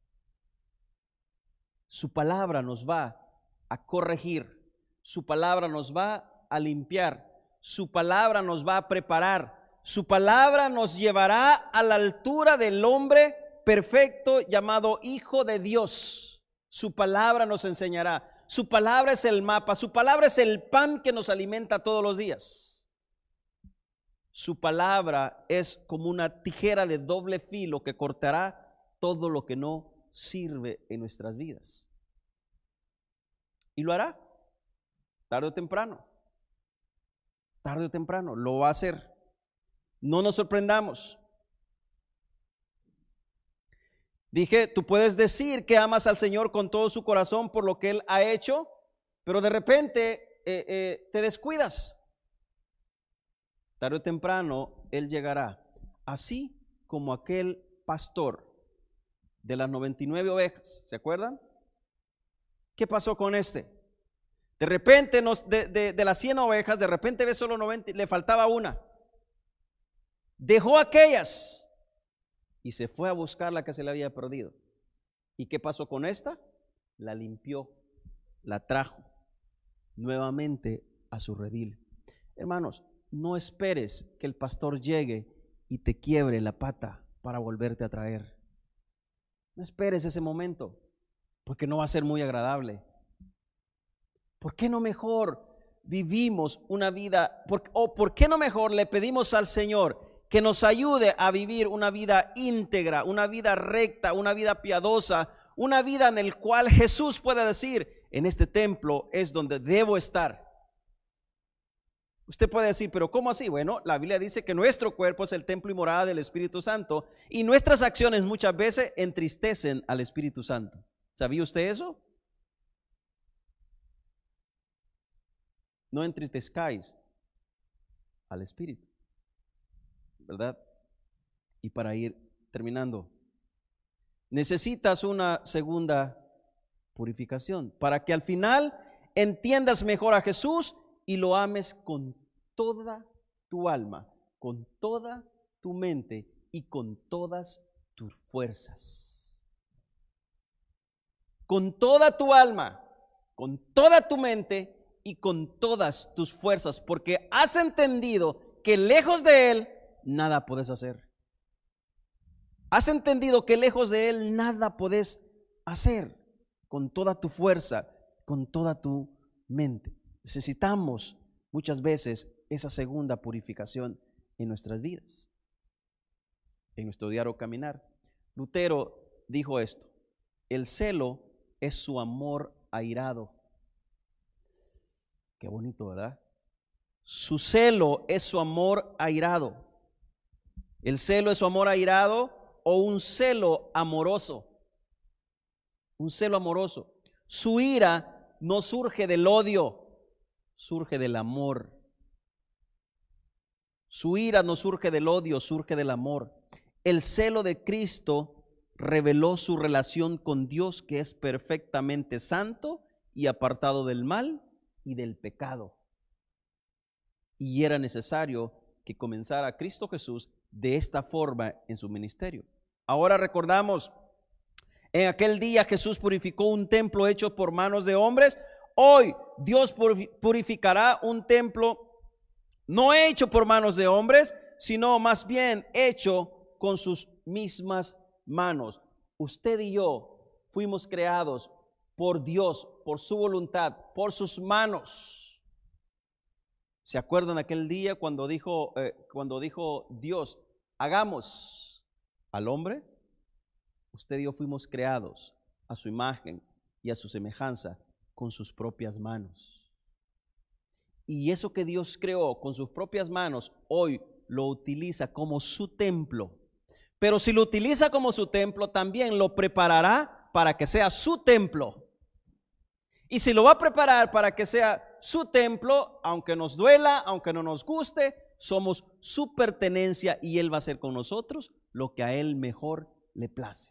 Su palabra nos va a corregir. Su palabra nos va a limpiar. Su palabra nos va a preparar. Su palabra nos llevará a la altura del hombre perfecto llamado Hijo de Dios. Su palabra nos enseñará. Su palabra es el mapa. Su palabra es el pan que nos alimenta todos los días. Su palabra es como una tijera de doble filo que cortará todo lo que no sirve en nuestras vidas. Y lo hará, tarde o temprano. Tarde o temprano lo va a hacer. No nos sorprendamos. Dije, tú puedes decir que amas al Señor con todo su corazón por lo que Él ha hecho, pero de repente eh, eh, te descuidas. Tarde o temprano Él llegará, así como aquel pastor de las noventa y nueve ovejas, ¿se acuerdan? ¿Qué pasó con este? De repente nos, de, de, de las cien ovejas, de repente ve solo noventa, le faltaba una. Dejó aquellas y se fue a buscar la que se le había perdido. ¿Y qué pasó con esta? La limpió, la trajo nuevamente a su redil. Hermanos, no esperes que el pastor llegue y te quiebre la pata para volverte a traer. No esperes ese momento, porque no va a ser muy agradable. ¿Por qué no mejor vivimos una vida, por, o por qué no mejor le pedimos al Señor que nos ayude a vivir una vida íntegra, una vida recta, una vida piadosa, una vida en la cual Jesús pueda decir, en este templo es donde debo estar? Usted puede decir, pero ¿cómo así? Bueno, la Biblia dice que nuestro cuerpo es el templo y morada del Espíritu Santo, y nuestras acciones muchas veces entristecen al Espíritu Santo. ¿Sabía usted eso? No entristezcáis al Espíritu, ¿verdad? Y para ir terminando, necesitas una segunda purificación para que al final entiendas mejor a Jesús y lo ames con toda tu alma, con toda tu mente y con todas tus fuerzas. Con toda tu alma, con toda tu mente y con todas tus fuerzas, porque has entendido que lejos de Él nada puedes hacer. Has entendido que lejos de Él nada puedes hacer. Con toda tu fuerza, con toda tu mente. Necesitamos muchas veces esa segunda purificación en nuestras vidas, en nuestro diario caminar. Lutero dijo esto: el celo es su amor airado. Qué bonito, ¿verdad? Su celo es su amor airado. El celo es su amor airado o un celo amoroso. Un celo amoroso. Su ira no surge del odio, surge del amor. Su ira no surge del odio, surge del amor. El celo de Cristo reveló su relación con Dios, que es perfectamente santo y apartado del mal y del pecado. Y era necesario que comenzara Cristo Jesús de esta forma en su ministerio. Ahora recordamos, en aquel día Jesús purificó un templo hecho por manos de hombres. Hoy Dios purificará un templo no hecho por manos de hombres, sino más bien hecho con sus mismas manos. Usted y yo fuimos creados por Dios, por su voluntad, por sus manos. ¿Se acuerdan aquel día cuando dijo, eh, cuando dijo Dios, hagamos al hombre? Usted y yo fuimos creados a su imagen y a su semejanza con sus propias manos. Y eso que Dios creó con sus propias manos, hoy lo utiliza como su templo. Pero si lo utiliza como su templo, también lo preparará para que sea su templo. Y si lo va a preparar para que sea su templo, aunque nos duela, aunque no nos guste, somos su pertenencia y Él va a hacer con nosotros lo que a Él mejor le place.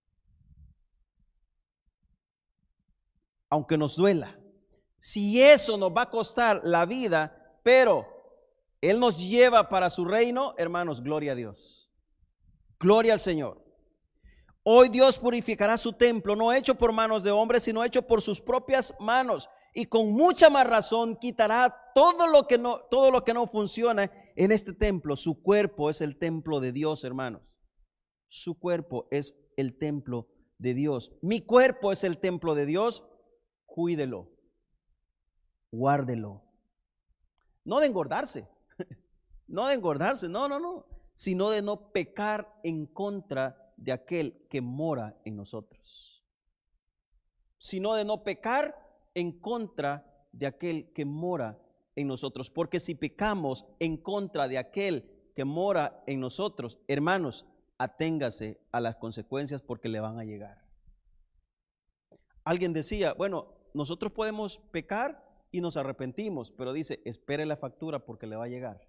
Aunque nos duela, si eso nos va a costar la vida, pero Él nos lleva para su reino, hermanos, gloria a Dios. Gloria al Señor. Hoy Dios purificará su templo, no hecho por manos de hombres, sino hecho por sus propias manos. Y con mucha más razón quitará todo lo que no, todo lo que no funciona en este templo. Su cuerpo es el templo de Dios, hermanos. Su cuerpo es el templo de Dios. Mi cuerpo es el templo de Dios. Cuídelo, guárdelo. No de engordarse, no de engordarse, no, no, no, sino de no pecar en contra de aquel que mora en nosotros. Sino de no pecar en contra de aquel que mora en nosotros. Porque si pecamos en contra de aquel que mora en nosotros, hermanos, aténgase a las consecuencias porque le van a llegar. Alguien decía, bueno, nosotros podemos pecar y nos arrepentimos, pero dice, espere la factura porque le va a llegar.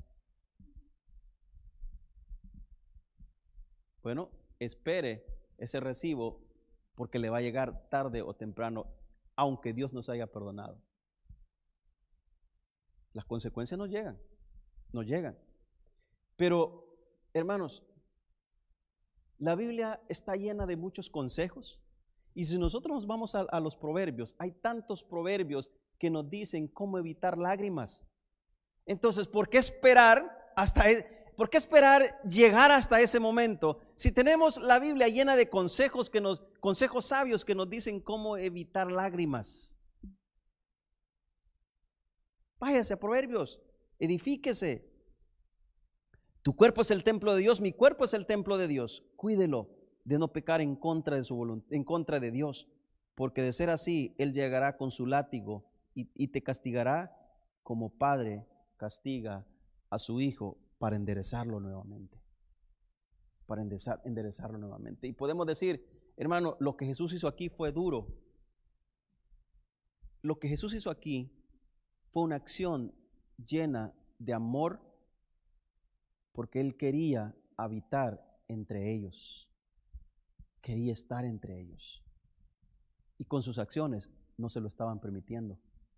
Bueno, espere ese recibo porque le va a llegar tarde o temprano, aunque Dios nos haya perdonado. Las consecuencias nos llegan, nos llegan. Pero, hermanos, la Biblia está llena de muchos consejos. Y si nosotros nos vamos a, a los proverbios, hay tantos proverbios que nos dicen cómo evitar lágrimas. Entonces, ¿por qué esperar hasta, por qué esperar llegar hasta ese momento? Si tenemos la Biblia llena de consejos que nos, consejos sabios que nos dicen cómo evitar lágrimas. Váyase a Proverbios, edifíquese. Tu cuerpo es el templo de Dios, mi cuerpo es el templo de Dios. Cuídelo de no pecar en contra de su voluntad, en contra de Dios, porque de ser así, Él llegará con su látigo y, y te castigará como padre castiga a su hijo para enderezarlo nuevamente, para enderezar, enderezarlo nuevamente. Y podemos decir, hermano, lo que Jesús hizo aquí fue duro. Lo que Jesús hizo aquí fue una acción llena de amor, porque Él quería habitar entre ellos. Quería estar entre ellos. Y con sus acciones no se lo estaban permitiendo.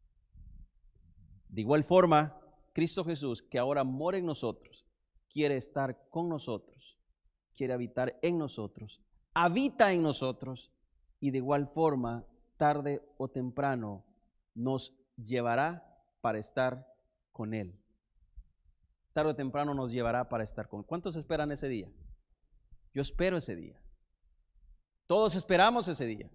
De igual forma, Cristo Jesús, que ahora mora en nosotros, quiere estar con nosotros, quiere habitar en nosotros, habita en nosotros, y de igual forma, tarde o temprano, nos llevará para estar con Él. Tarde o temprano nos llevará para estar con Él. ¿Cuántos esperan ese día? Yo espero ese día. Todos esperamos ese día.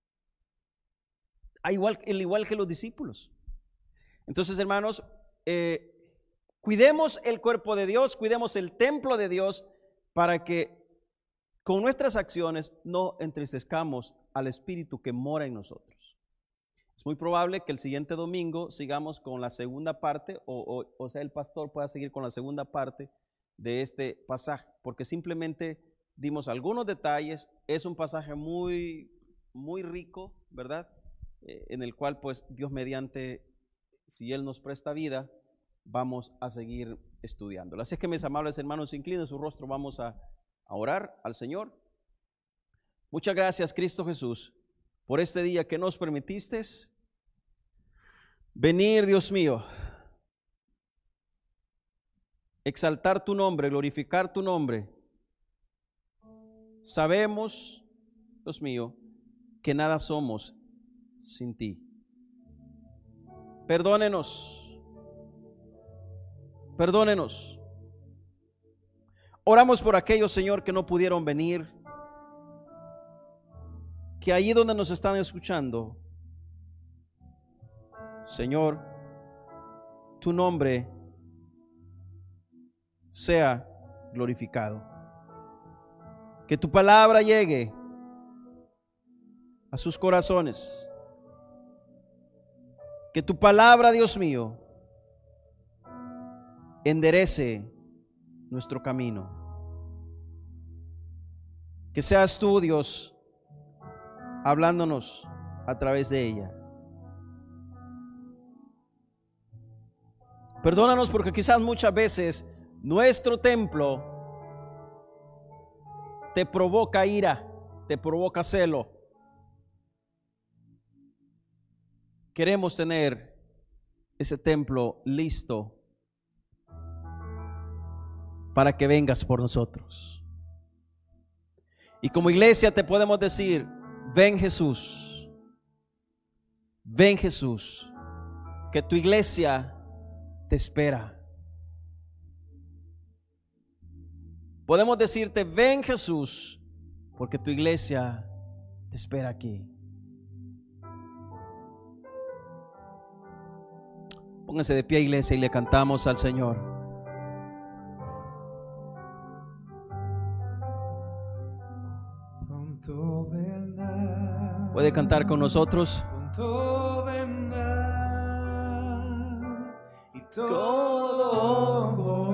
Al igual, al igual que los discípulos. Entonces, hermanos, eh, cuidemos el cuerpo de Dios, cuidemos el templo de Dios, para que con nuestras acciones no entristezcamos al Espíritu que mora en nosotros. Es muy probable que el siguiente domingo sigamos con la segunda parte, o, o, o sea, el pastor pueda seguir con la segunda parte de este pasaje, porque simplemente dimos algunos detalles. Es un pasaje muy, muy rico, ¿verdad? Eh, en el cual, pues, Dios mediante, si Él nos presta vida, vamos a seguir estudiándolo. Así es que, mis amables hermanos, inclinen su rostro, vamos a, a orar al Señor. Muchas gracias, Cristo Jesús, por este día que nos permitiste venir, Dios mío, exaltar tu nombre, glorificar tu nombre. Sabemos, Dios mío, que nada somos sin ti. Perdónenos, perdónenos. Oramos por aquellos, Señor, que no pudieron venir, que allí donde nos están escuchando, Señor, tu nombre sea glorificado. Que tu palabra llegue a sus corazones. Que tu palabra, Dios mío, enderece nuestro camino. Que seas tú, Dios, hablándonos a través de ella. Perdónanos porque quizás muchas veces nuestro templo te provoca ira, te provoca celo. Queremos tener ese templo listo para que vengas por nosotros. Y como iglesia te podemos decir: ven Jesús, ven Jesús, que tu iglesia te espera. Podemos decirte: ven Jesús, porque tu iglesia te espera aquí. Pónganse de pie, iglesia, y le cantamos al Señor. ¿Puede cantar con nosotros? Pronto vendrá y todo